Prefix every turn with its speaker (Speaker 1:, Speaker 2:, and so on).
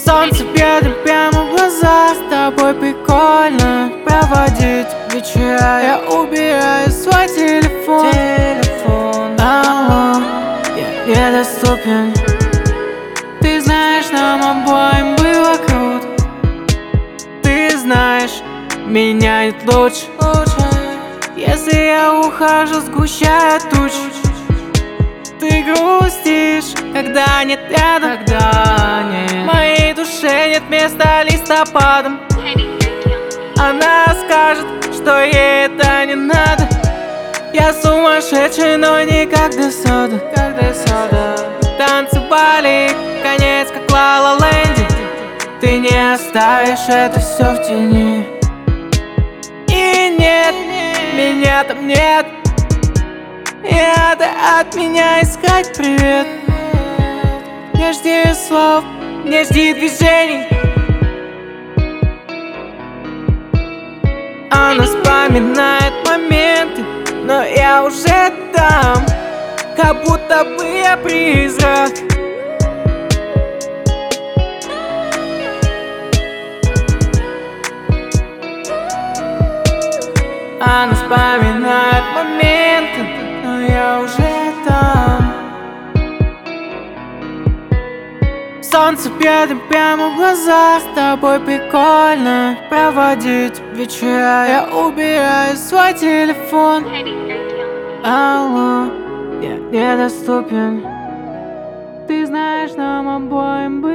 Speaker 1: Солнце бьет прямо в глаза. С тобой прикольно проводить вечера. Я убираю свой телефон. Алло, я недоступен. Ты знаешь, нам обоим было круто. Ты знаешь, меня нет лучше. Если я ухожу, сгущая тучи. Ты грустишь, когда нет рядом. В моей душе нет места листопадом. Она скажет, что ей это не надо. Я сумасшедший, но не как Десода. Танцевали конец, как в Ла-Ла Ленде. Ты не оставишь это все в тени. И нет, меня там нет. Не надо от меня искать привет. Не жди слов, не жди движений. Она вспоминает моменты, но я уже там, как будто бы я призрак. Она вспоминает моменты, но я уже там. Солнце бьет прямо в глаза. С тобой прикольно проводить вечера. Я убираю свой телефон. Алло, я недоступен. Ты знаешь, нам обоим быть